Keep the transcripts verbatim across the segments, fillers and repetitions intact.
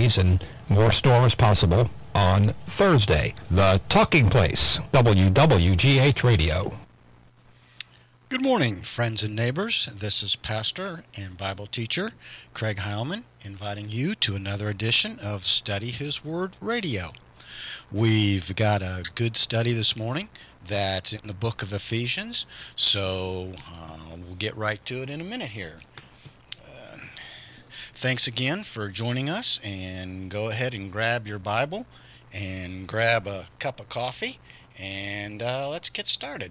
Fridays, and more store as possible on Thursday. The Talking Place, W W G H Radio. Good morning, friends and neighbors. This is Pastor and Bible teacher Craig Heilman inviting you to another edition of Study His Word Radio. We've got a good study this morning that's in the book of Ephesians, so uh, we'll get right to it in a minute here. Uh, thanks again for joining us, and go ahead and grab your Bible and grab a cup of coffee, and uh, let's get started.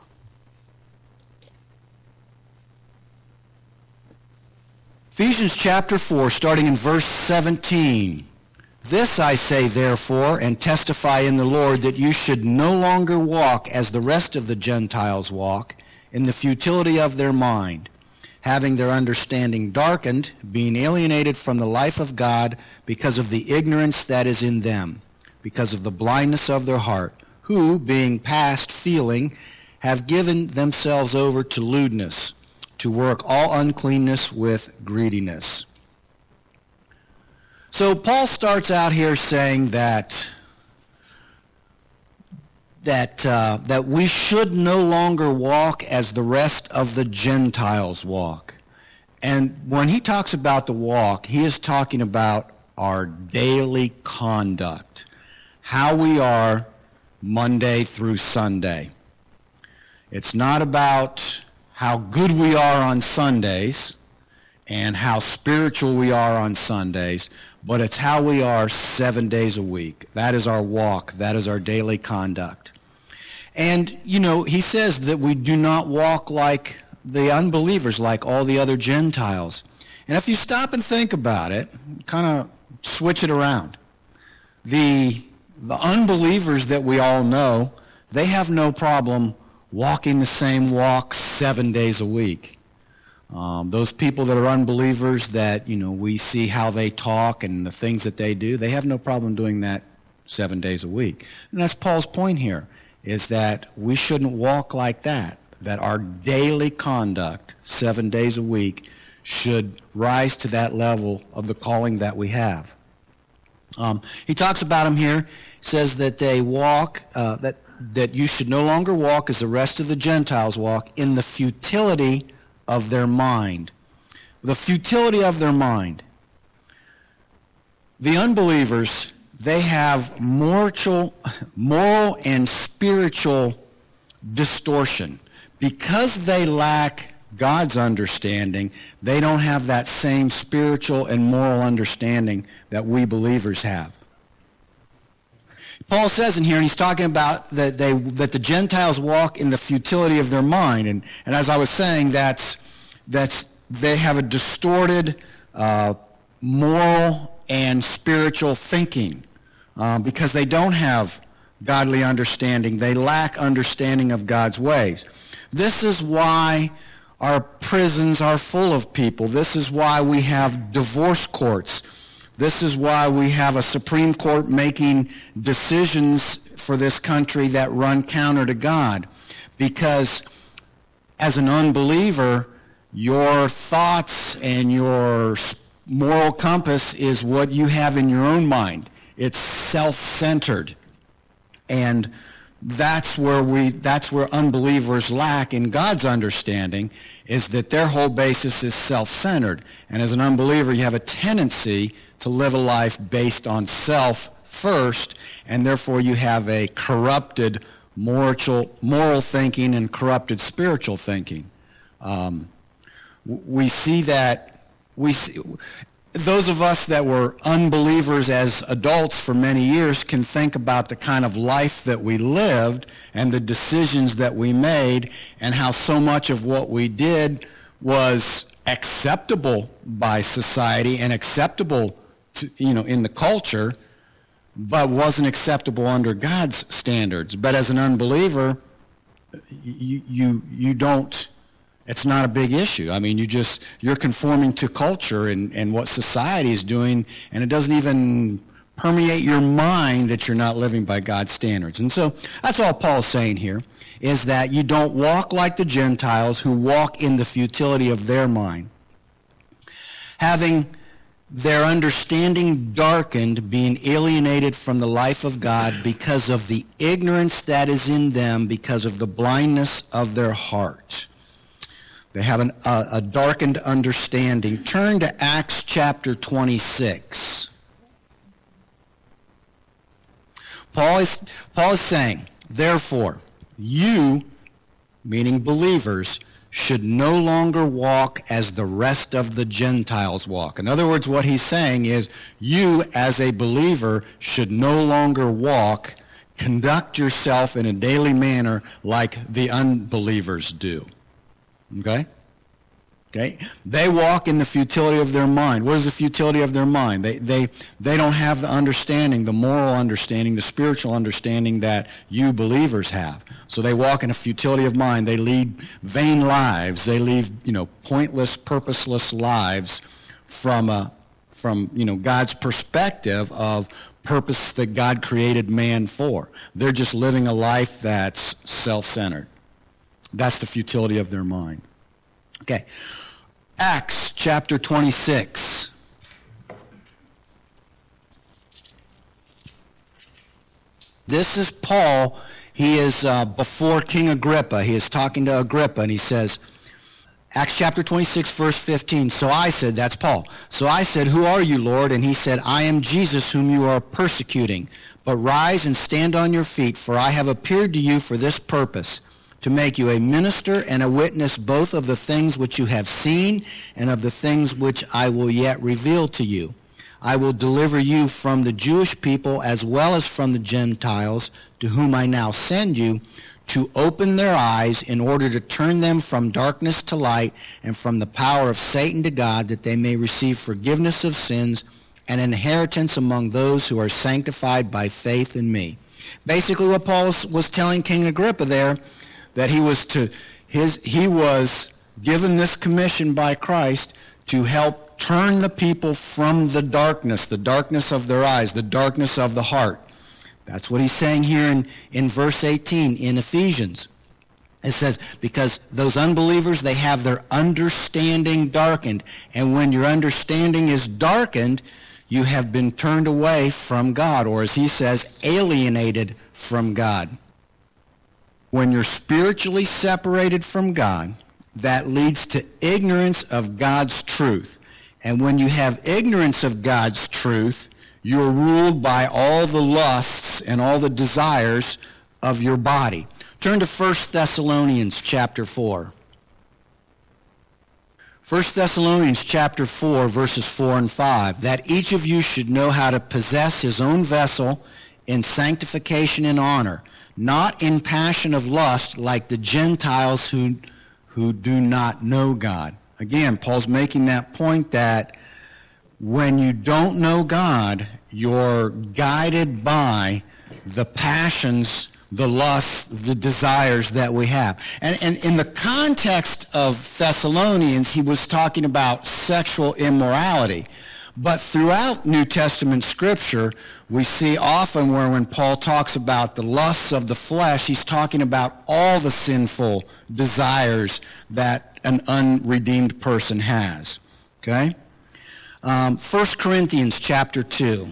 Ephesians chapter four, starting in verse seventeen. This I say, therefore, and testify in the Lord, that you should no longer walk as the rest of the Gentiles walk, in the futility of their mind, having their understanding darkened, being alienated from the life of God because of the ignorance that is in them, because of the blindness of their heart, who, being past feeling, have given themselves over to lewdness, to work all uncleanness with greediness. So Paul starts out here saying that that uh, that we should no longer walk as the rest of the Gentiles walk. And when he talks about the walk, he is talking about our daily conduct, how we are Monday through Sunday. It's not about how good we are on Sundays and how spiritual we are on Sundays, but it's how we are seven days a week. That is our walk. That is our daily conduct. And, you know, he says that we do not walk like the unbelievers, like all the other Gentiles. And if you stop and think about it, kind of switch it around. The, the unbelievers that we all know, they have no problem walking the same walk seven days a week. Um, those people that are unbelievers that, you know, we see how they talk and the things that they do, they have no problem doing that seven days a week. And that's Paul's point here, is that we shouldn't walk like that, that our daily conduct seven days a week should rise to that level of the calling that we have. Um, he talks about them here, says that they walk, uh, that, that you should no longer walk as the rest of the Gentiles walk, in the futility of their mind. The futility of their mind. The unbelievers, they have moral, moral and spiritual distortion. Because they lack God's understanding, they don't have that same spiritual and moral understanding that we believers have. Paul says in here, and he's talking about that they that the Gentiles walk in the futility of their mind, and, and as I was saying, that's that's they have a distorted uh, moral and spiritual thinking um, because they don't have godly understanding. They lack understanding of God's ways. This is why our prisons are full of people. This is why we have divorce courts. This is why we have a Supreme Court making decisions for this country that run counter to God. Because as an unbeliever, your thoughts and your moral compass is what you have in your own mind. It's self-centered. And that's where we that's where unbelievers lack in God's understanding, is that their whole basis is self-centered. And as an unbeliever, you have a tendency to live a life based on self first, and therefore you have a corrupted moral moral thinking and corrupted spiritual thinking. Um, we see that we see, those of us that were unbelievers as adults for many years can think about the kind of life that we lived and the decisions that we made, and how so much of what we did was acceptable by society and acceptable to, you know, in the culture, but wasn't acceptable under God's standards. But as an unbeliever, you you you don't. It's not a big issue. I mean, you just, you're conforming to culture and, and what society is doing, and it doesn't even permeate your mind that you're not living by God's standards. And so that's all Paul's saying here, is that you don't walk like the Gentiles who walk in the futility of their mind. Having their understanding darkened, being alienated from the life of God because of the ignorance that is in them, because of the blindness of their heart. They have an, a, a darkened understanding. Turn to Acts chapter twenty-six. Paul is, Paul is saying, therefore, you, meaning believers, should no longer walk as the rest of the Gentiles walk. In other words, what he's saying is, you as a believer should no longer walk, conduct yourself in a daily manner like the unbelievers do. Okay? Okay? They walk in the futility of their mind. What is the futility of their mind? They, they, they don't have the understanding, the moral understanding, the spiritual understanding that you believers have. So they walk in a futility of mind. They lead vain lives. They lead, you know, pointless, purposeless lives from, a, from you know, God's perspective of purpose that God created man for. They're just living a life that's self-centered. That's the futility of their mind. Okay. Acts chapter twenty-six. This is Paul. He is uh, before King Agrippa. He is talking to Agrippa, and he says, Acts chapter twenty-six, verse fifteen, so I said, that's Paul, so I said, who are you, Lord? And he said, I am Jesus whom you are persecuting. But rise and stand on your feet, for I have appeared to you for this purpose, to make you a minister and a witness both of the things which you have seen and of the things which I will yet reveal to you. I will deliver you from the Jewish people as well as from the Gentiles, to whom I now send you, to open their eyes in order to turn them from darkness to light and from the power of Satan to God, that they may receive forgiveness of sins and inheritance among those who are sanctified by faith in me. Basically what Paul was telling King Agrippa there, that he was to his he was given this commission by Christ to help turn the people from the darkness, the darkness of their eyes, the darkness of the heart. That's what he's saying here in, in verse eighteen in Ephesians. It says, because those unbelievers, they have their understanding darkened. And when your understanding is darkened, you have been turned away from God, or as he says, alienated from God. When you're spiritually separated from God, that leads to ignorance of God's truth. And when you have ignorance of God's truth, you're ruled by all the lusts and all the desires of your body. Turn to First Thessalonians chapter four. First Thessalonians chapter four, verses four and five. That each of you should know how to possess his own vessel in sanctification and honor, not in passion of lust like the Gentiles who, who do not know God. Again, Paul's making that point that when you don't know God, you're guided by the passions, the lusts, the desires that we have. And, and in the context of Thessalonians, he was talking about sexual immorality. But throughout New Testament Scripture, we see often where when Paul talks about the lusts of the flesh, he's talking about all the sinful desires that an unredeemed person has. Okay? Um, First Corinthians chapter two.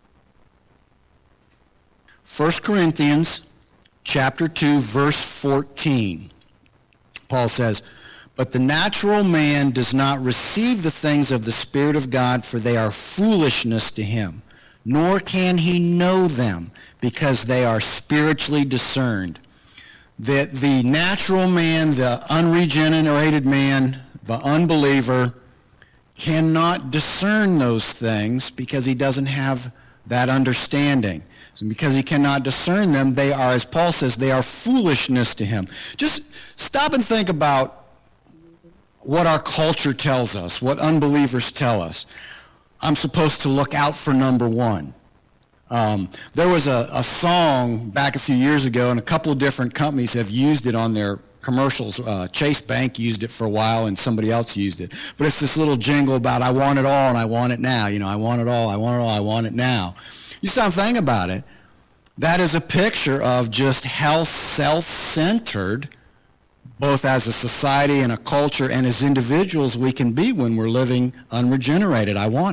First Corinthians chapter two, verse fourteen. Paul says, but the natural man does not receive the things of the Spirit of God, for they are foolishness to him, nor can he know them, because they are spiritually discerned. That the natural man, the unregenerated man, the unbeliever, cannot discern those things because he doesn't have that understanding. And because he cannot discern them, they are, as Paul says, they are foolishness to him. Just stop and think about what our culture tells us, what unbelievers tell us. I'm supposed to look out for number one. Um, there was a, a song back a few years ago, and a couple of different companies have used it on their commercials. Uh, Chase Bank used it for a while, and somebody else used it. But it's this little jingle about, I want it all, and I want it now. You know, I want it all, I want it all, I want it now. You stop thinking about it. That is a picture of just how self-centered, both as a society and a culture and as individuals, we can be when we're living unregenerated. I want it.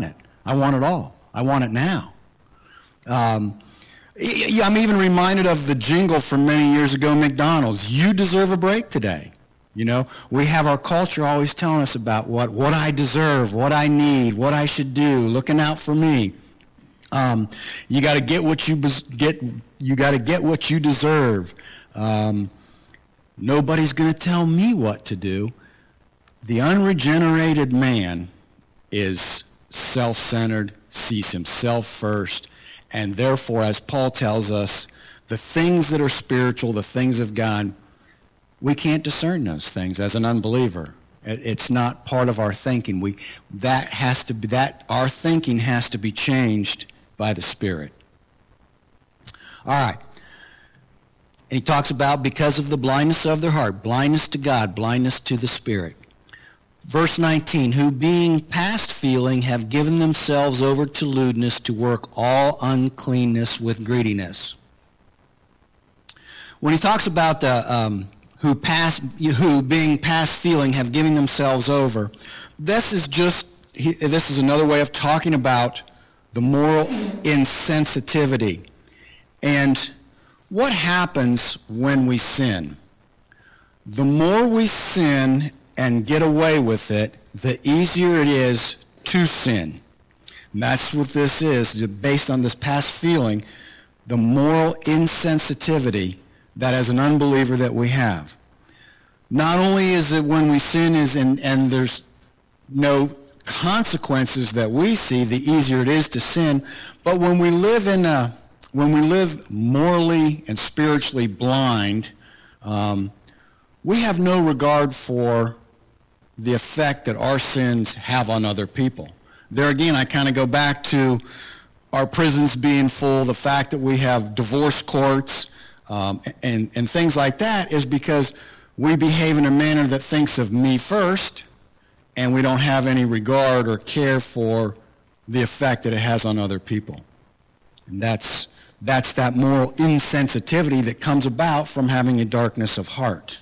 I want it all. I want it now. Um, I'm even reminded of the jingle from many years ago, McDonald's. You deserve a break today. You know, we have our culture always telling us about what, what I deserve, what I need, what I should do, looking out for me. Um, you got to get what you get. You got to get what you deserve. Um, nobody's going to tell me what to do. The unregenerated man is self-centered, sees himself first, and therefore, as Paul tells us, the things that are spiritual, the things of God, we can't discern those things as an unbeliever. It's not part of our thinking. We that has to be that our thinking has to be changed by the Spirit. All right. And he talks about because of the blindness of their heart, blindness to God, blindness to the Spirit. Verse nineteen, who being past feeling have given themselves over to lewdness to work all uncleanness with greediness. When he talks about the um, who past, who being past feeling have given themselves over, this is just he, this is another way of talking about the moral insensitivity. And what happens when we sin? The more we sin and get away with it, the easier it is to sin. And that's what this is, based on this past feeling, the moral insensitivity that as an unbeliever that we have. Not only is it when we sin is and, and there's no consequences that we see, the easier it is to sin, but when we live in a, when we live morally and spiritually blind, um, we have no regard for the effect that our sins have on other people. There again, I kind of go back to our prisons being full, the fact that we have divorce courts, um, and, and things like that is because we behave in a manner that thinks of me first, and we don't have any regard or care for the effect that it has on other people. And that's, that's that moral insensitivity that comes about from having a darkness of heart.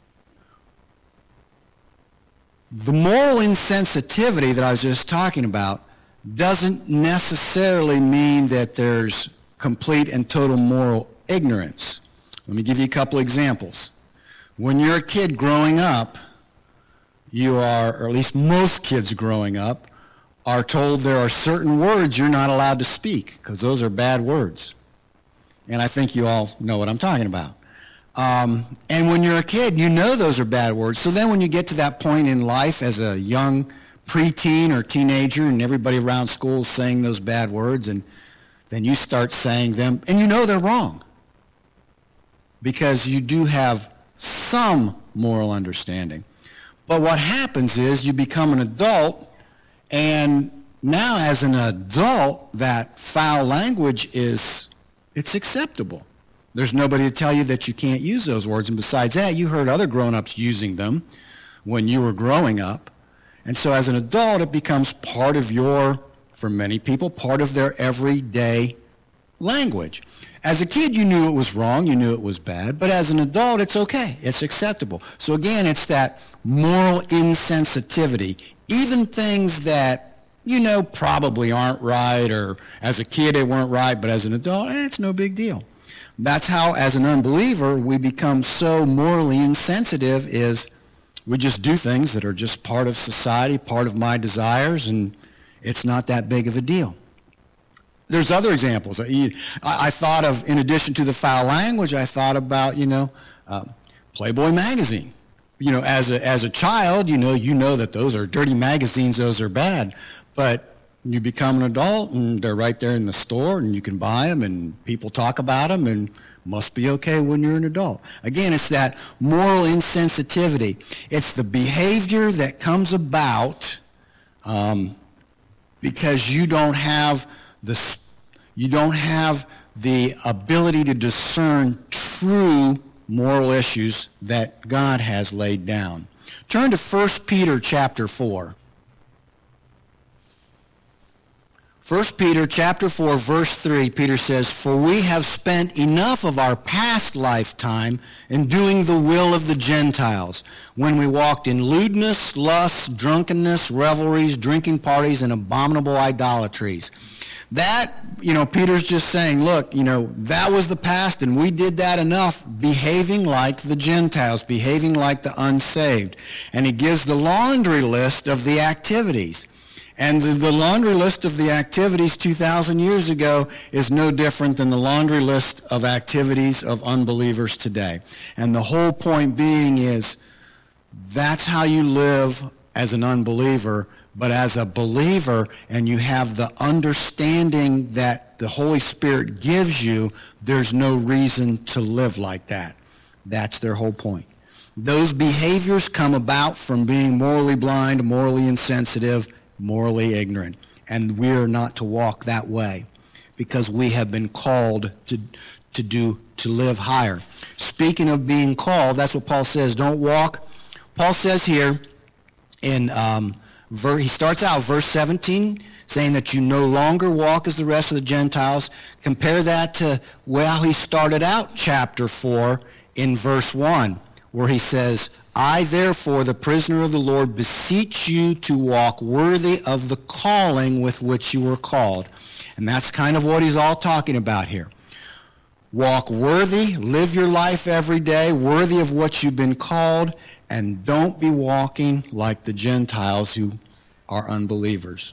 The moral insensitivity that I was just talking about doesn't necessarily mean that there's complete and total moral ignorance. Let me give you a couple examples. When you're a kid growing up, you are, or at least most kids growing up, are told there are certain words you're not allowed to speak because those are bad words. And I think you all know what I'm talking about. Um, and when you're a kid, you know those are bad words. So then when you get to that point in life as a young preteen or teenager and everybody around school is saying those bad words, and then you start saying them, and you know they're wrong because you do have some moral understanding. But what happens is you become an adult, and now as an adult, that foul language is, it's acceptable. There's nobody to tell you that you can't use those words. And besides that, you heard other grown-ups using them when you were growing up. And so as an adult, it becomes part of your, for many people, part of their everyday language. As a kid, you knew it was wrong, you knew it was bad, but as an adult, it's okay, it's acceptable. So again, it's that moral insensitivity. Even things that you know probably aren't right, or as a kid they weren't right, but as an adult, eh, it's no big deal. That's how, as an unbeliever, we become so morally insensitive, is we just do things that are just part of society, part of my desires, and it's not that big of a deal. There's other examples. I, I thought of, in addition to the foul language, I thought about, you know, uh, Playboy magazine. You know, as a, as a child, you know, you know that those are dirty magazines, those are bad, but you become an adult, and they're right there in the store, and you can buy them, and people talk about them, and must be okay when you're an adult. Again, it's that moral insensitivity. It's the behavior that comes about um, because you don't have the you don't have the ability to discern true moral issues that God has laid down. Turn to First Peter chapter four. First Peter chapter four, verse three, Peter says, "For we have spent enough of our past lifetime in doing the will of the Gentiles, when we walked in lewdness, lust, drunkenness, revelries, drinking parties, and abominable idolatries." That, you know, Peter's just saying, look, you know, that was the past, and we did that enough, behaving like the Gentiles, behaving like the unsaved. And he gives the laundry list of the activities. And the, the laundry list of the activities two thousand years ago is no different than the laundry list of activities of unbelievers today. And the whole point being is, that's how you live as an unbeliever. But as a believer, and you have the understanding that the Holy Spirit gives you, there's no reason to live like that. That's their whole point. Those behaviors come about from being morally blind, morally insensitive, morally ignorant. And we are not to walk that way, because we have been called to, to do, to live higher. Speaking of being called, that's what Paul says, don't walk. Paul says here in... Um, He starts out verse seventeen saying that you no longer walk as the rest of the Gentiles. Compare that to, well, he started out chapter four in verse one, where he says, "I therefore, the prisoner of the Lord, beseech you to walk worthy of the calling with which you were called." And that's kind of what he's all talking about here. Walk worthy, live your life every day, worthy of what you've been called, and don't be walking like the Gentiles who are unbelievers.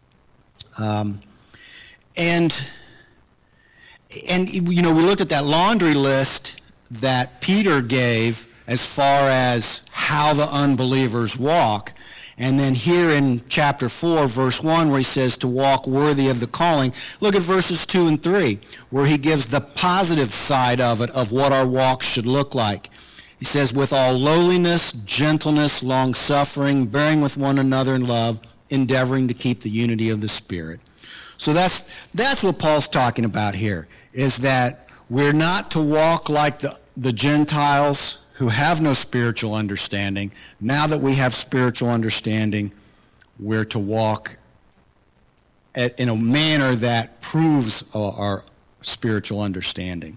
Um, and, and, you know, we looked at that laundry list that Peter gave as far as how the unbelievers walk. And then here in chapter four, verse one, where he says to walk worthy of the calling, look at verses two and three, where he gives the positive side of it, of what our walk should look like. He says, "With all lowliness, gentleness, long-suffering, bearing with one another in love, endeavoring to keep the unity of the Spirit." So that's that's what Paul's talking about here, is that we're not to walk like the, the Gentiles who have no spiritual understanding. Now that we have spiritual understanding, we're to walk at, in a manner that proves our, our spiritual understanding.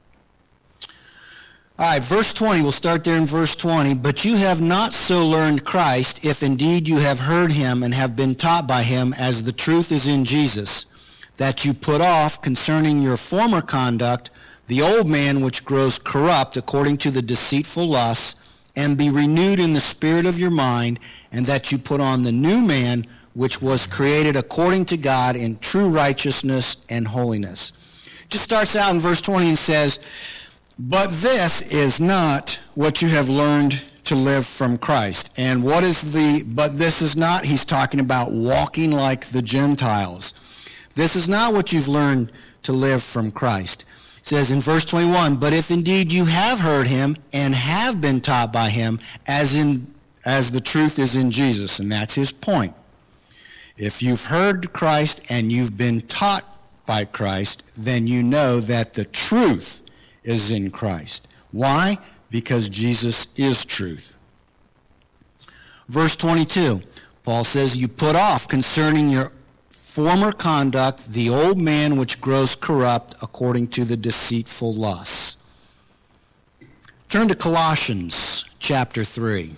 All right, verse twenty, we'll start there in verse twenty. "But you have not so learned Christ, if indeed you have heard him and have been taught by him, as the truth is in Jesus, that you put off concerning your former conduct the old man which grows corrupt according to the deceitful lusts, and be renewed in the spirit of your mind, and that you put on the new man which was created according to God in true righteousness and holiness." Just starts out in verse twenty and says, "But this is not what you have learned to live from Christ." And what is the, but this is not? He's talking about walking like the Gentiles. This is not what you've learned to live from Christ. It says in verse twenty-one, "But if indeed you have heard him and have been taught by him, as in as the truth is in Jesus." And that's his point. If you've heard Christ and you've been taught by Christ, then you know that the truth is in Christ. Why? Because Jesus is truth. Verse twenty-two, Paul says, "You put off concerning your former conduct the old man which grows corrupt according to the deceitful lusts." Turn to Colossians chapter three.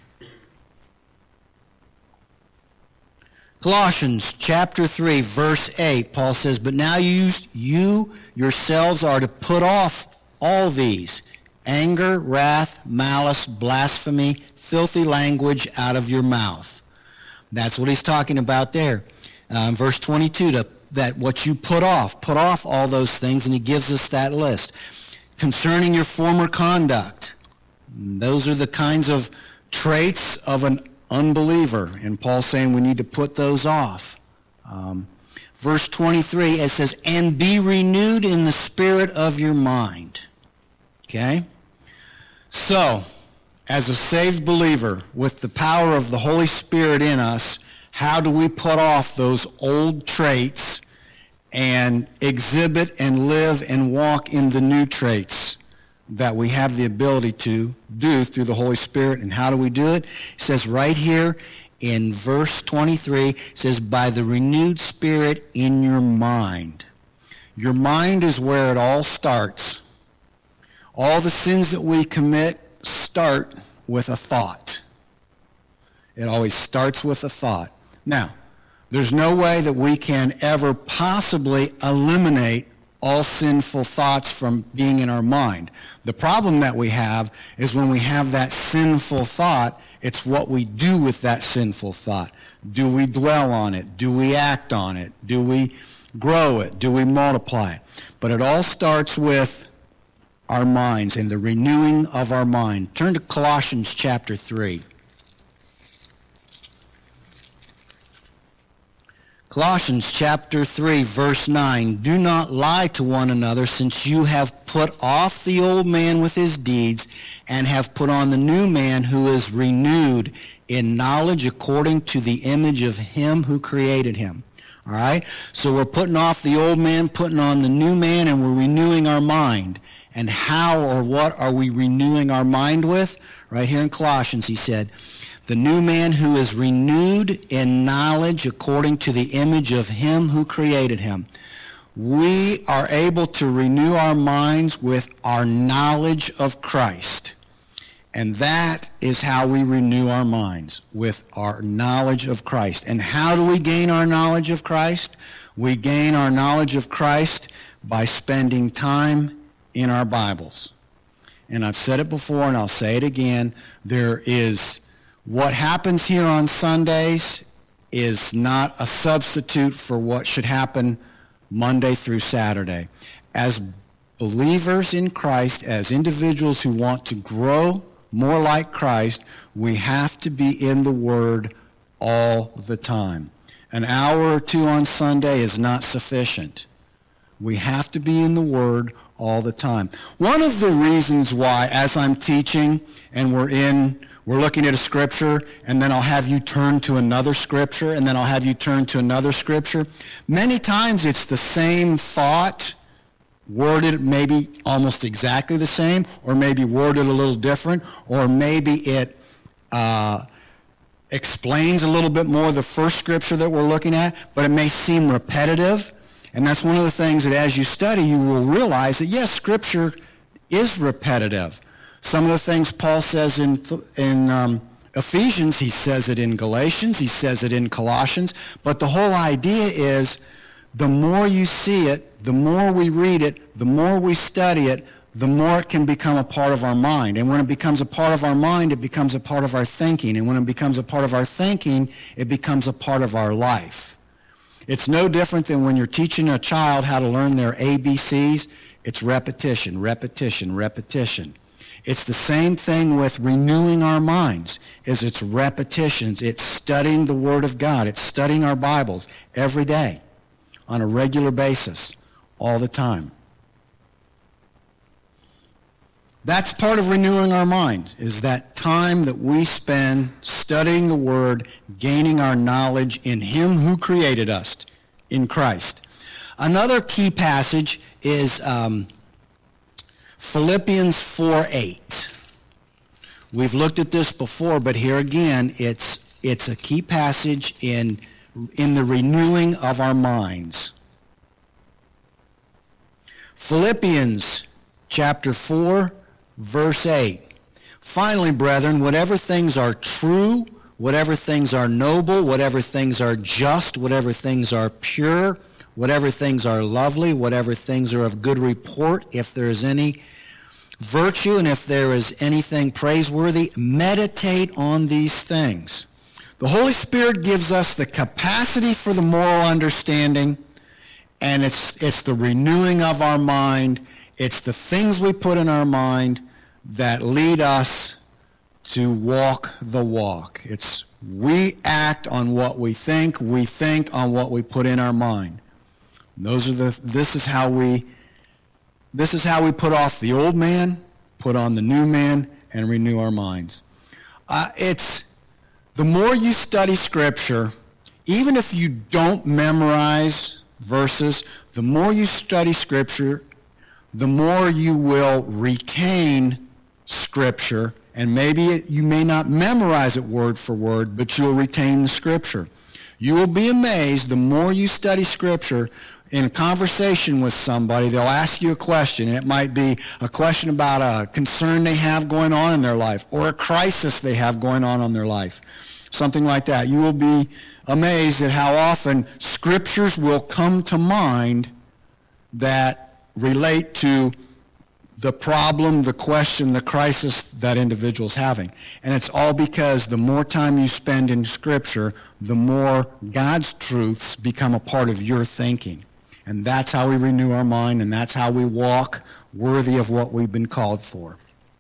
Colossians chapter three, verse eight, Paul says, "But now you, you yourselves are to put off all these: anger, wrath, malice, blasphemy, filthy language out of your mouth." That's what he's talking about there. Uh, verse twenty-two, to, that what you put off, put off all those things, and he gives us that list. Concerning your former conduct, those are the kinds of traits of an unbeliever, and Paul's saying we need to put those off. Um, verse twenty-three, it says, "And be renewed in the spirit of your mind." Okay? So, as a saved believer, with the power of the Holy Spirit in us, how do we put off those old traits and exhibit and live and walk in the new traits that we have the ability to do through the Holy Spirit? And how do we do it? It says right here in verse twenty-three. It says, by the renewed spirit in your mind. Your mind is where it all starts. All the sins that we commit start with a thought. It always starts with a thought. Now, there's no way that we can ever possibly eliminate all sinful thoughts from being in our mind. The problem that we have is when we have that sinful thought, it's what we do with that sinful thought. Do we dwell on it? Do we act on it? Do we grow it? Do we multiply it? But it all starts with our minds and the renewing of our mind. Turn to Colossians chapter three. Colossians chapter three, verse nine, do not lie to one another, since you have put off the old man with his deeds, and have put on the new man, who is renewed in knowledge according to the image of him who created him. All right? So we're putting off the old man, putting on the new man, and we're renewing our mind. And how or what are we renewing our mind with? Right here in Colossians, he said, the new man who is renewed in knowledge according to the image of him who created him. We are able to renew our minds with our knowledge of Christ. And that is how we renew our minds, with our knowledge of Christ. And how do we gain our knowledge of Christ? We gain our knowledge of Christ by spending time in our Bibles. And I've said it before and I'll say it again. There is what happens here on Sundays is not a substitute for what should happen Monday through Saturday. As believers in Christ, as individuals who want to grow more like Christ, we have to be in the Word all the time. An hour or two on Sunday is not sufficient. We have to be in the Word all the time. One of the reasons why, as I'm teaching and we're in, we're looking at a scripture, and then I'll have you turn to another scripture, and then I'll have you turn to another scripture. Many times it's the same thought, worded maybe almost exactly the same, or maybe worded a little different, or maybe it uh, explains a little bit more the first scripture that we're looking at, but it may seem repetitive. And that's one of the things that as you study, you will realize that, yes, Scripture is repetitive. Some of the things Paul says in, in um, Ephesians, he says it in Galatians, he says it in Colossians, but the whole idea is the more you see it, the more we read it, the more we study it, the more it can become a part of our mind. And when it becomes a part of our mind, it becomes a part of our thinking. And when it becomes a part of our thinking, it becomes a part of our life. It's no different than when you're teaching a child how to learn their A B Cs. It's repetition, repetition, repetition. It's the same thing with renewing our minds, is it's repetitions. It's studying the Word of God. It's studying our Bibles every day on a regular basis, all the time. That's part of renewing our mind, is that time that we spend studying the Word, gaining our knowledge in Him who created us, in Christ. Another key passage is um, Philippians four eight. We've looked at this before, but here again, it's it's a key passage in, in the renewing of our minds. Philippians chapter four, verse eight. Finally, brethren, whatever things are true, whatever things are noble, whatever things are just, whatever things are pure, whatever things are lovely, whatever things are of good report, if there is any virtue and if there is anything praiseworthy, meditate on these things. The Holy Spirit gives us the capacity for the moral understanding, and it's it's the renewing of our mind. It's the things we put in our mind that lead us to walk the walk. It's we act on what we think, we think on what we put in our mind. Those are the this is how we this is how we put off the old man, put on the new man, and renew our minds. Uh, it's the more you study Scripture, even if you don't memorize verses, the more you study Scripture, the more you will retain Scripture And maybe it, you may not memorize it word for word, but you'll retain the Scripture. You will be amazed the more you study Scripture. In a conversation with somebody, they'll ask you a question. It might be a question about a concern they have going on in their life or a crisis they have going on in their life. Something like that. You will be amazed at how often Scriptures will come to mind that relate to the problem, the question, the crisis that individual's having. And it's all because the more time you spend in Scripture, the more God's truths become a part of your thinking. And that's how we renew our mind, and that's how we walk worthy of what we've been called for.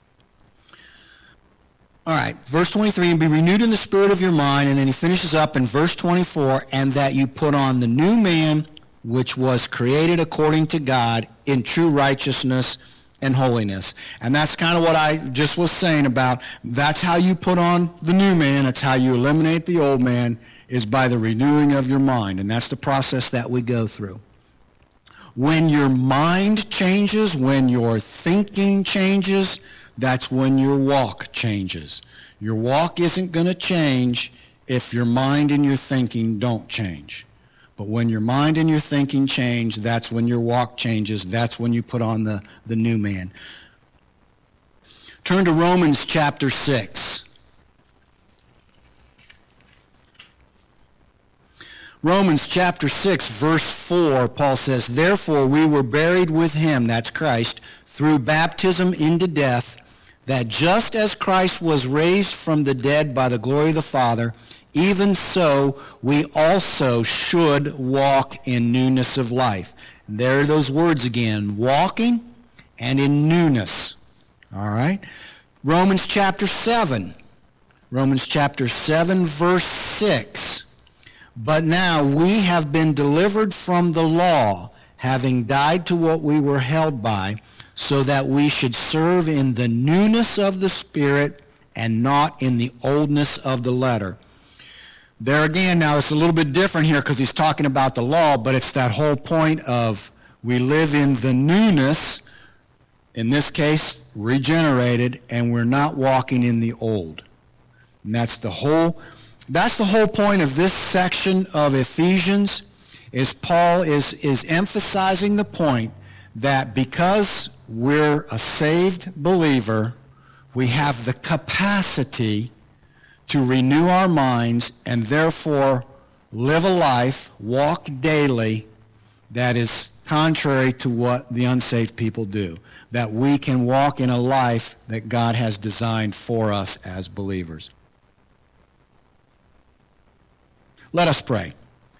All right, verse twenty-three, and be renewed in the spirit of your mind, and then he finishes up in verse twenty-four, and that you put on the new man, which was created according to God in true righteousness and holiness. And that's kind of what I just was saying about, that's how you put on the new man, that's how you eliminate the old man, is by the renewing of your mind, and that's the process that we go through. When your mind changes, when your thinking changes, that's when your walk changes. Your walk isn't going to change if your mind and your thinking don't change. But when your mind and your thinking change, that's when your walk changes. That's when you put on the, the new man. Turn to Romans chapter six. Romans chapter six, verse four, Paul says, therefore we were buried with him, that's Christ, through baptism into death, that just as Christ was raised from the dead by the glory of the Father, even so we also should walk in newness of life. And there are those words again, walking and in newness. All right? Romans chapter seven. Romans chapter seven, verse six. But now we have been delivered from the law, having died to what we were held by, so that we should serve in the newness of the Spirit and not in the oldness of the letter. There again, now it's a little bit different here because he's talking about the law, but it's that whole point of we live in the newness, in this case, regenerated, and we're not walking in the old. And that's the whole That's the whole point of this section of Ephesians, is Paul is, is emphasizing the point that because we're a saved believer, we have the capacity to renew our minds and therefore live a life, walk daily, that is contrary to what the unsaved people do. That we can walk in a life that God has designed for us as believers. Let us pray.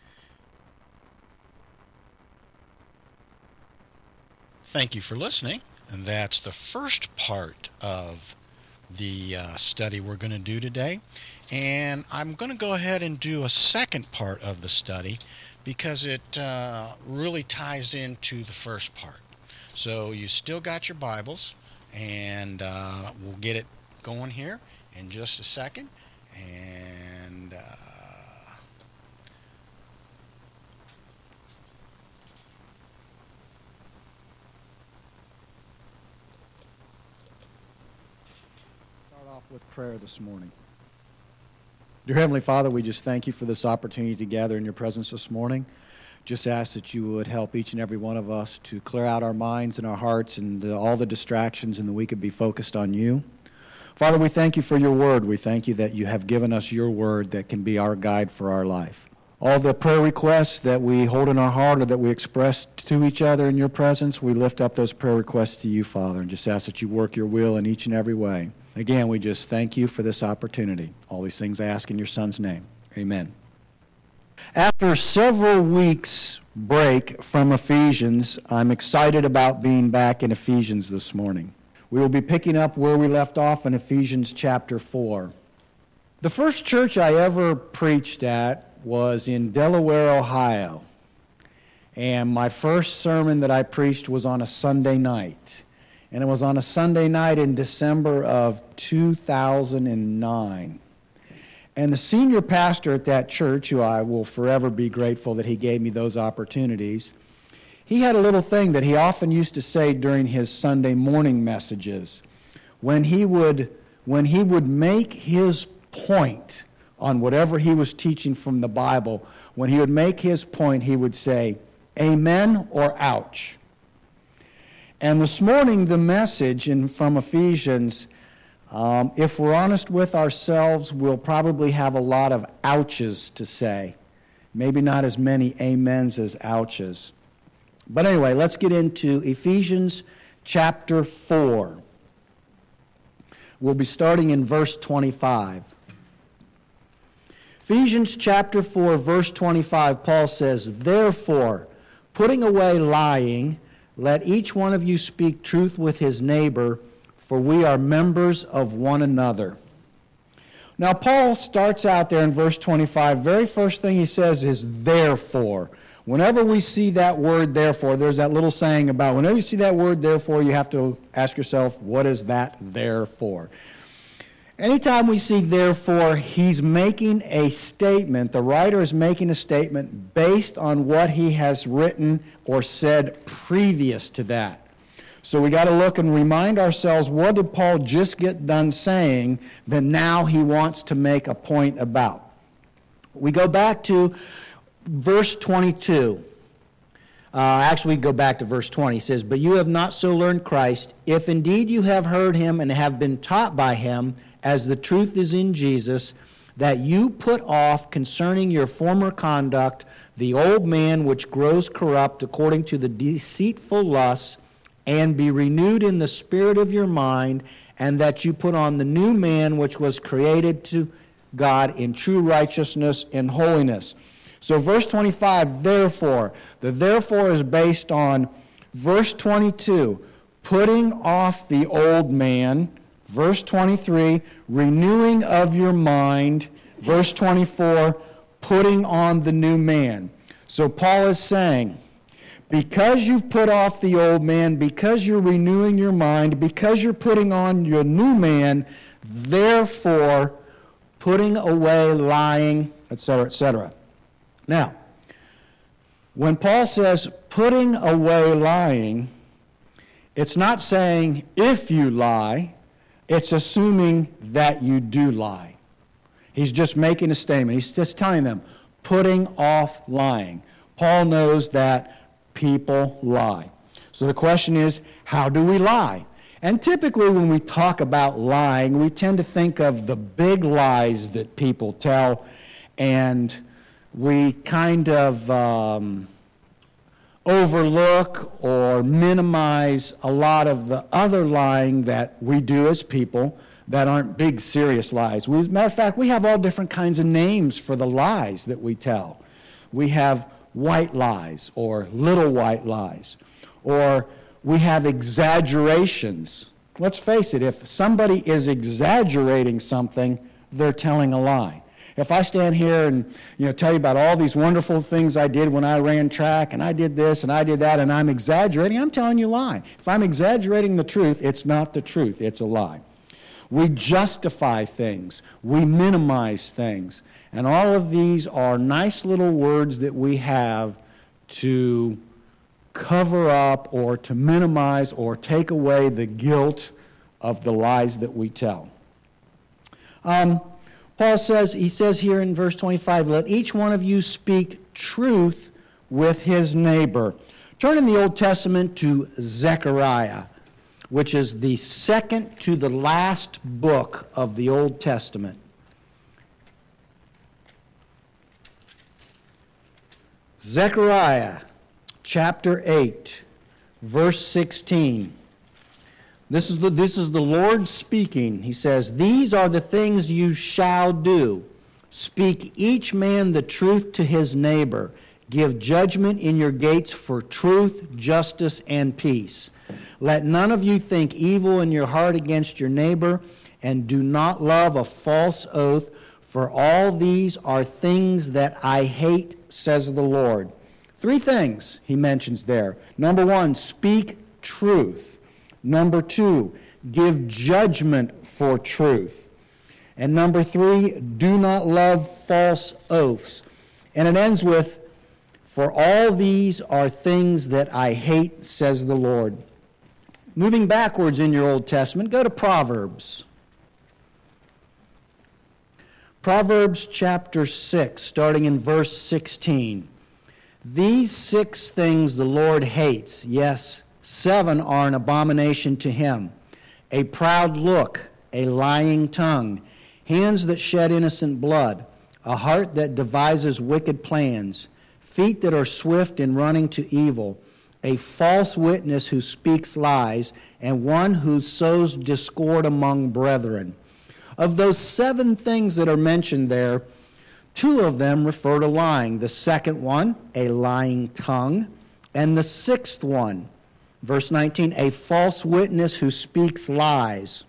Thank you for listening. And that's the first part of the uh, study we're going to do today. And I'm going to go ahead and do a second part of the study because it uh, really ties into the first part. So you still got your Bibles, and uh, we'll get it going here in just a second. And... Uh, with prayer this morning. Dear Heavenly Father, we just thank you for this opportunity to gather in your presence this morning. Just ask that you would help each and every one of us to clear out our minds and our hearts and uh, all the distractions, and that we could be focused on you. Father, we thank you for your word. We thank you that you have given us your word that can be our guide for our life. All the prayer requests that we hold in our heart or that we express to each other in your presence, we lift up those prayer requests to you, Father, and just ask that you work your will in each and every way. Again, we just thank you for this opportunity. All these things I ask in your Son's name. Amen. After several weeks break from Ephesians, I'm excited about being back in Ephesians this morning. We will be picking up where we left off in Ephesians chapter four. The first church I ever preached at was in Delaware, Ohio. And my first sermon that I preached was on a Sunday night. And it was on a Sunday night in December of two thousand nine. And the senior pastor at that church, who I will forever be grateful that he gave me those opportunities, he had a little thing that he often used to say during his Sunday morning messages. When he would when he would make his point on whatever he was teaching from the Bible, when he would make his point, he would say, amen or ouch. And this morning, the message in, from Ephesians, um, if we're honest with ourselves, we'll probably have a lot of ouches to say. Maybe not as many amens as ouches. But anyway, let's get into Ephesians chapter four. We'll be starting in verse twenty-five. Ephesians chapter four, verse twenty-five, Paul says, therefore, putting away lying, let each one of you speak truth with his neighbor, for we are members of one another. Now, Paul starts out there in verse twenty-five. Very first thing he says is, therefore. Whenever we see that word, therefore, there's that little saying about whenever you see that word, therefore, you have to ask yourself, what is that there for? Anytime we see therefore, he's making a statement. The writer is making a statement based on what he has written or said previous to that. So we got to look and remind ourselves, what did Paul just get done saying that now he wants to make a point about? We go back to verse twenty-two. Uh, actually, we go back to verse twenty. He says, but you have not so learned Christ, if indeed you have heard him and have been taught by him, as the truth is in Jesus, that you put off concerning your former conduct the old man which grows corrupt according to the deceitful lusts, and be renewed in the spirit of your mind, and that you put on the new man which was created to God in true righteousness and holiness. So verse twenty-five, therefore, the therefore is based on verse twenty-two, putting off the old man. Verse twenty-three, renewing of your mind. Verse twenty-four, putting on the new man. So Paul is saying, because you've put off the old man, because you're renewing your mind, because you're putting on your new man, therefore putting away lying, et cetera, et cetera. Now, when Paul says putting away lying, it's not saying if you lie, it's assuming that you do lie. He's just making a statement. He's just telling them, putting off lying. Paul knows that people lie. So the question is, how do we lie? And typically when we talk about lying, we tend to think of the big lies that people tell, and we kind of um, overlook or minimize a lot of the other lying that we do as people that aren't big, serious lies. We, as a matter of fact, we have all different kinds of names for the lies that we tell. We have white lies or little white lies, or we have exaggerations. Let's face it, if somebody is exaggerating something, they're telling a lie. If I stand here and you know tell you about all these wonderful things I did when I ran track, and I did this and I did that, and I'm exaggerating, I'm telling you a lie. If I'm exaggerating the truth, it's not the truth, it's a lie. We justify things, we minimize things, and all of these are nice little words that we have to cover up or to minimize or take away the guilt of the lies that we tell. Um, Paul says, he says here in verse twenty-five, let each one of you speak truth with his neighbor. Turn in the Old Testament to Zechariah, which is the second to the last book of the Old Testament. Zechariah chapter eight, verse sixteen. This is the, this is the Lord speaking. He says, these are the things you shall do. Speak each man the truth to his neighbor. Give judgment in your gates for truth, justice, and peace. Let none of you think evil in your heart against your neighbor, and do not love a false oath, for all these are things that I hate, says the Lord. Three things he mentions there. Number one, speak truth. Number two, give judgment for truth. And number three, do not love false oaths. And it ends with, for all these are things that I hate, says the Lord. Moving backwards in your Old Testament, go to Proverbs. Proverbs chapter six, starting in verse sixteen. These six things the Lord hates, yes, seven are an abomination to him. A proud look, a lying tongue, hands that shed innocent blood, a heart that devises wicked plans, feet that are swift in running to evil, a false witness who speaks lies, and one who sows discord among brethren. Of those seven things that are mentioned there, two of them refer to lying. The second one, a lying tongue, and the sixth one, verse nineteen, a false witness who speaks lies.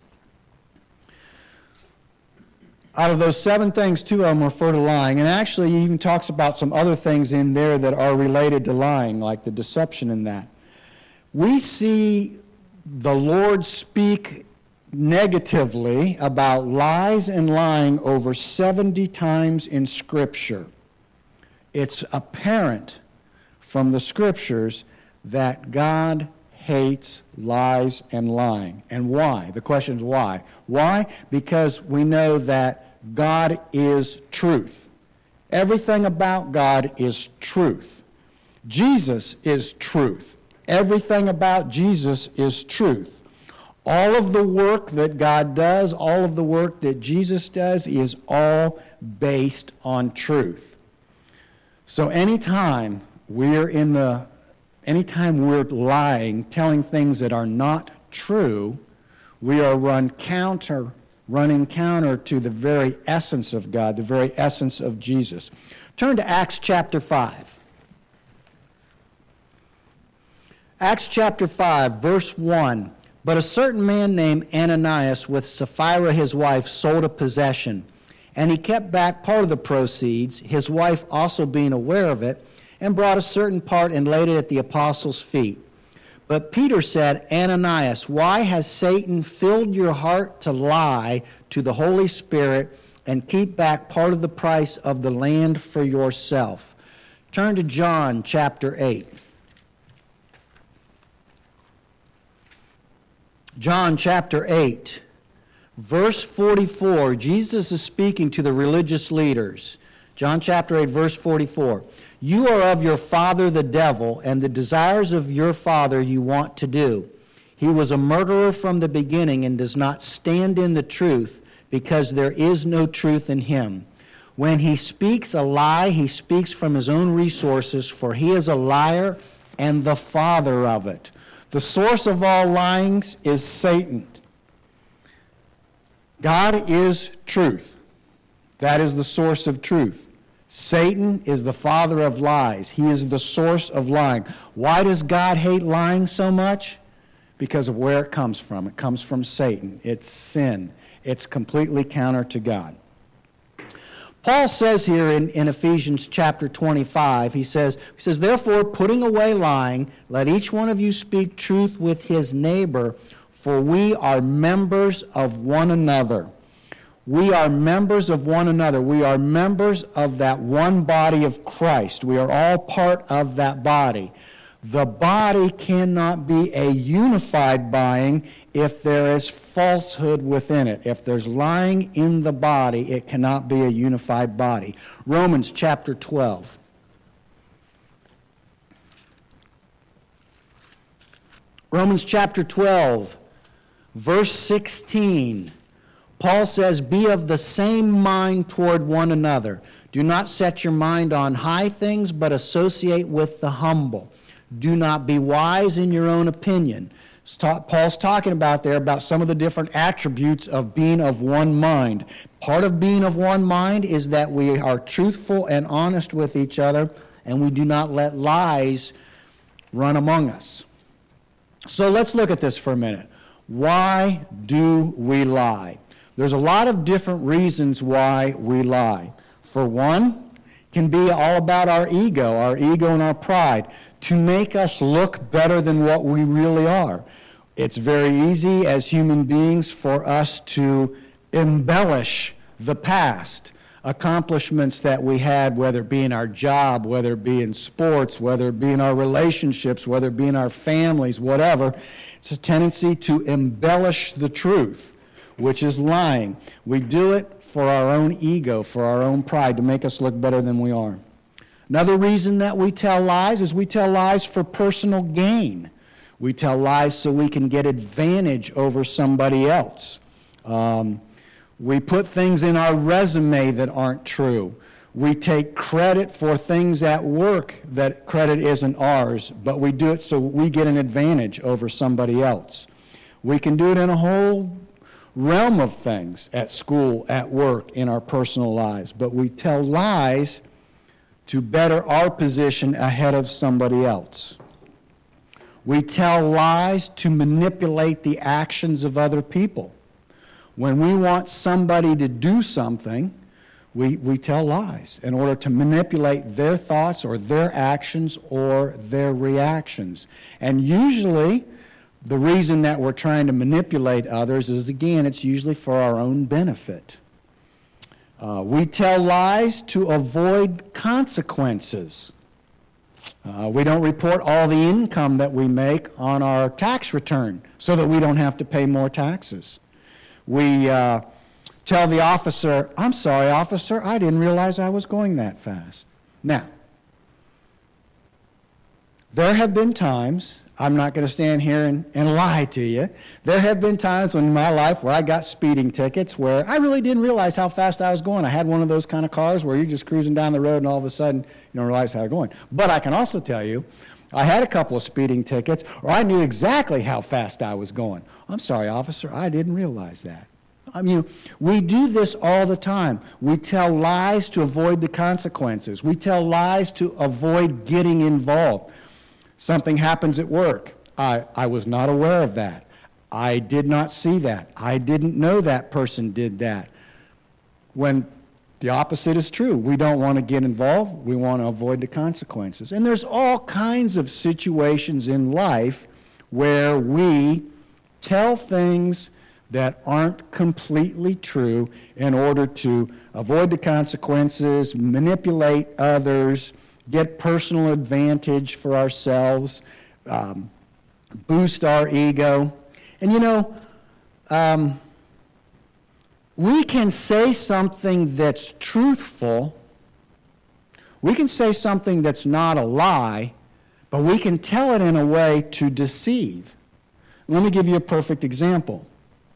Out of those seven things, two of them refer to lying. And actually, he even talks about some other things in there that are related to lying, like the deception in that. We see the Lord speak negatively about lies and lying over seventy times in Scripture. It's apparent from the Scriptures that God hates lies and lying. And why? The question is why? Why? Because we know that God is truth. Everything about God is truth. Jesus is truth. Everything about Jesus is truth. All of the work that God does, all of the work that Jesus does is all based on truth. So anytime we're in the anytime we're lying, telling things that are not true, we are run counter, running counter to the very essence of God, the very essence of Jesus. Turn to Acts chapter five. Acts chapter five, verse one. But a certain man named Ananias with Sapphira his wife sold a possession, and he kept back part of the proceeds, his wife also being aware of it, and brought a certain part and laid it at the apostles' feet. But Peter said, Ananias, why has Satan filled your heart to lie to the Holy Spirit and keep back part of the price of the land for yourself? Turn to John chapter eight. John chapter eight, verse forty-four. Jesus is speaking to the religious leaders. John chapter eight, verse forty-four. You are of your father the devil, and the desires of your father you want to do. He was a murderer from the beginning and does not stand in the truth, because there is no truth in him. When he speaks a lie, he speaks from his own resources, for he is a liar and the father of it. The source of all lyings is Satan. God is truth. That is the source of truth. Satan is the father of lies. He is the source of lying. Why does God hate lying so much? Because of where it comes from. It comes from Satan. It's sin. It's completely counter to God. Paul says here in, in Ephesians chapter twenty-five, he says, he says, therefore, putting away lying, let each one of you speak truth with his neighbor, for we are members of one another. We are members of one another. We are members of that one body of Christ. We are all part of that body. The body cannot be a unified body if there is falsehood within it. If there's lying in the body, it cannot be a unified body. Romans chapter twelve. Romans chapter twelve, verse sixteen. Paul says, be of the same mind toward one another. Do not set your mind on high things, but associate with the humble. Do not be wise in your own opinion. Paul's talking about there about some of the different attributes of being of one mind. Part of being of one mind is that we are truthful and honest with each other, and we do not let lies run among us. So let's look at this for a minute. Why do we lie? There's a lot of different reasons why we lie. For one, it can be all about our ego, our ego and our pride, to make us look better than what we really are. It's very easy as human beings for us to embellish the past, accomplishments that we had, whether it be in our job, whether it be in sports, whether it be in our relationships, whether it be in our families, whatever. It's a tendency to embellish the truth, which is lying. We do it for our own ego, for our own pride, to make us look better than we are. Another reason that we tell lies is we tell lies for personal gain. We tell lies so we can get advantage over somebody else. Um, we put things in our resume that aren't true. We take credit for things at work that credit isn't ours, but we do it so we get an advantage over somebody else. We can do it in a whole realm of things, at school, at work, in our personal lives, but we tell lies to better our position ahead of somebody else. We tell lies to manipulate the actions of other people. When we want somebody to do something, we, we tell lies in order to manipulate their thoughts or their actions or their reactions. And usually, the reason that we're trying to manipulate others is, again, it's usually for our own benefit. Uh, we tell lies to avoid consequences. Uh, we don't report all the income that we make on our tax return so that we don't have to pay more taxes. We uh, tell the officer, I'm sorry, officer, I didn't realize I was going that fast. Now, there have been times, I'm not going to stand here and, and lie to you, there have been times in my life where I got speeding tickets where I really didn't realize how fast I was going. I had one of those kind of cars where you're just cruising down the road and all of a sudden you don't realize how you're going. But I can also tell you, I had a couple of speeding tickets, or I knew exactly how fast I was going. I'm sorry, officer, I didn't realize that. I mean, we do this all the time. We tell lies to avoid the consequences. We tell lies to avoid getting involved. Something happens at work. I, I was not aware of that. I did not see that. I didn't know that person did that. When the opposite is true. We don't want to get involved. We want to avoid the consequences. And there's all kinds of situations in life where we tell things that aren't completely true in order to avoid the consequences, manipulate others, get personal advantage for ourselves, um, boost our ego. And you know, um, we can say something that's truthful, we can say something that's not a lie, but we can tell it in a way to deceive. Let me give you a perfect example.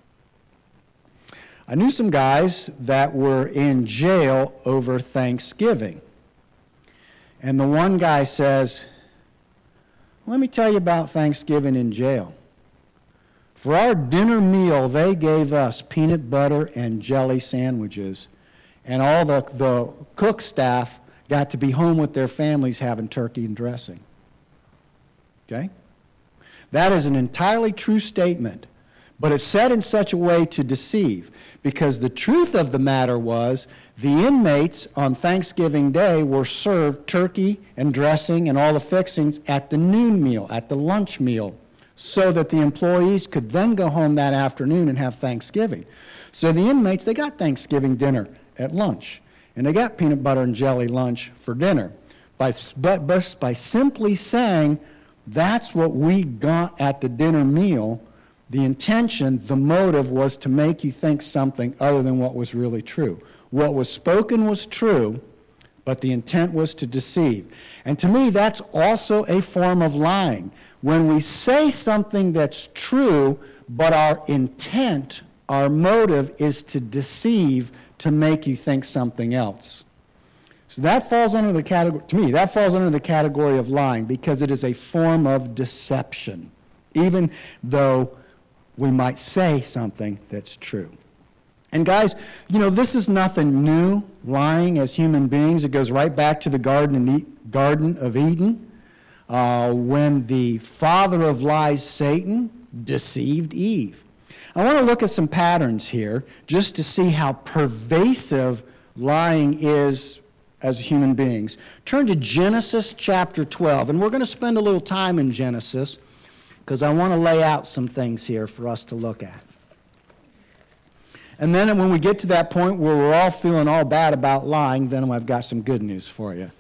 I knew some guys that were in jail over Thanksgiving. And the one guy says, let me tell you about Thanksgiving in jail. For our dinner meal, they gave us peanut butter and jelly sandwiches, and all the, the cook staff got to be home with their families having turkey and dressing. Okay? That is an entirely true statement, but it's said in such a way to deceive, because the truth of the matter was the inmates on Thanksgiving Day were served turkey and dressing and all the fixings at the noon meal, at the lunch meal, so that the employees could then go home that afternoon and have Thanksgiving. So the inmates, they got Thanksgiving dinner at lunch, and they got peanut butter and jelly lunch for dinner. By, but, but by simply saying, that's what we got at the dinner meal, the intention, the motive was to make you think something other than what was really true. What was spoken was true, but the intent was to deceive. And to me, that's also a form of lying. When we say something that's true, but our intent, our motive is to deceive, to make you think something else. So that falls under the category, to me, that falls under the category of lying, because it is a form of deception, even though we might say something that's true. And guys, you know, this is nothing new, lying as human beings. It goes right back to the Garden of Eden, uh, when the father of lies, Satan, deceived Eve. I want to look at some patterns here just to see how pervasive lying is as human beings. Turn to Genesis chapter twelve, and we're going to spend a little time in Genesis because I want to lay out some things here for us to look at. And then when we get to that point where we're all feeling all bad about lying, then I've got some good news for you.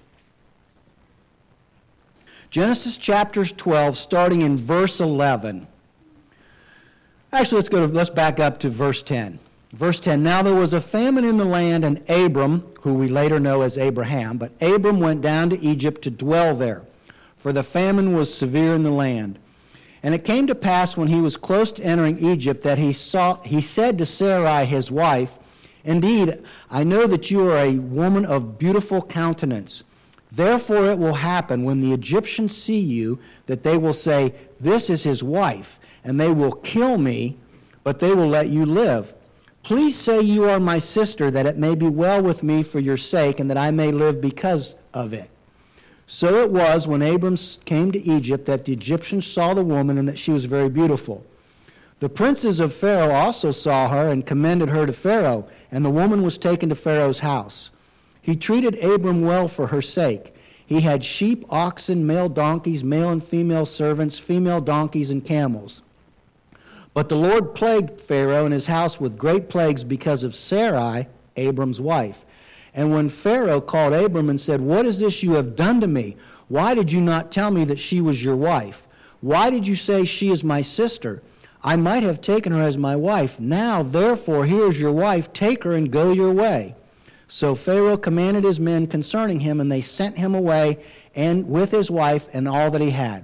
Genesis chapter twelve, starting in verse eleven. Actually, let's go to, let's back up to verse ten. Verse ten, now there was a famine in the land, and Abram, who we later know as Abraham, but Abram went down to Egypt to dwell there, for the famine was severe in the land. And it came to pass when he was close to entering Egypt that he saw, he said to Sarai his wife, indeed, I know that you are a woman of beautiful countenance. Therefore it will happen when the Egyptians see you that they will say, this is his wife, and they will kill me, but they will let you live. Please say you are my sister, that it may be well with me for your sake, and that I may live because of it. So it was when Abram came to Egypt that the Egyptians saw the woman, and that she was very beautiful. The princes of Pharaoh also saw her and commended her to Pharaoh, and the woman was taken to Pharaoh's house. He treated Abram well for her sake. He had sheep, oxen, male donkeys, male and female servants, female donkeys, and camels. But the Lord plagued Pharaoh and his house with great plagues because of Sarai, Abram's wife. And when Pharaoh called Abram and said, what is this you have done to me? Why did you not tell me that she was your wife? Why did you say she is my sister? I might have taken her as my wife. Now, therefore, here is your wife. Take her and go your way. So Pharaoh commanded his men concerning him, and they sent him away and with his wife and all that he had.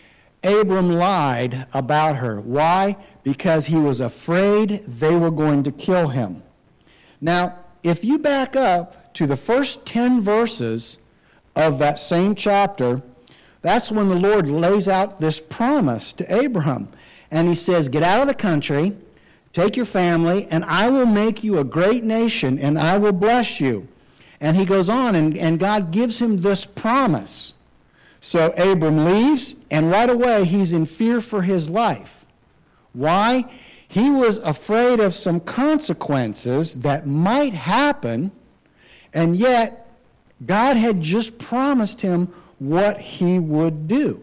Abram lied about her. Why? Because he was afraid they were going to kill him. Now, if you back up to the first ten verses of that same chapter, that's when the Lord lays out this promise to Abraham. And he says, get out of the country, take your family, and I will make you a great nation, and I will bless you. And he goes on, and, and God gives him this promise. So Abram leaves, and right away he's in fear for his life. Why? He was afraid of some consequences that might happen, and yet God had just promised him what he would do.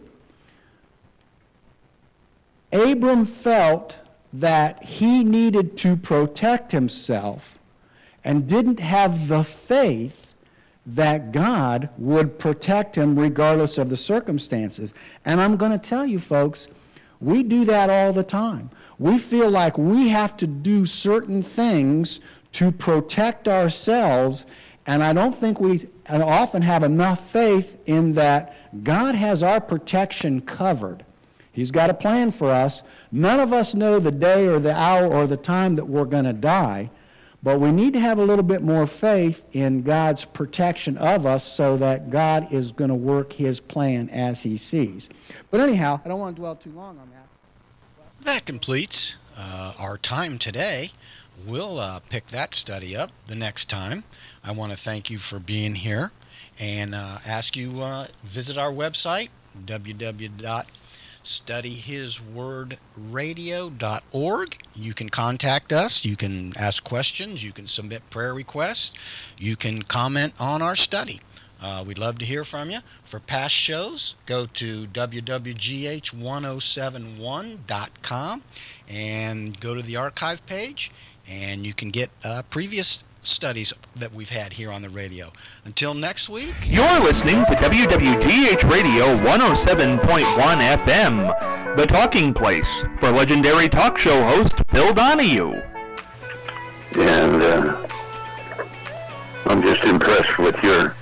Abram felt that he needed to protect himself and didn't have the faith that God would protect him regardless of the circumstances. And I'm going to tell you, folks, we do that all the time. We feel like we have to do certain things to protect ourselves, and I don't think we often have enough faith in that God has our protection covered. He's got a plan for us. None of us know the day or the hour or the time that we're going to die, but we need to have a little bit more faith in God's protection of us so that God is going to work his plan as he sees. But anyhow, I don't want to dwell too long on that. That completes uh, our time today. We'll uh, pick that study up the next time. I want to thank you for being here and uh, ask you uh, visit our website, w w w dot study his word radio dot org. You can contact us. You can ask questions. You can submit prayer requests. You can comment on our study. Uh, we'd love to hear from you. For past shows, go to w w g h one oh seven one dot com and go to the archive page, and you can get uh, previous studies that we've had here on the radio. Until next week. You're listening to W W G H Radio one oh seven point one F M, the talking place for legendary talk show host Phil Donahue. And uh, I'm just impressed with your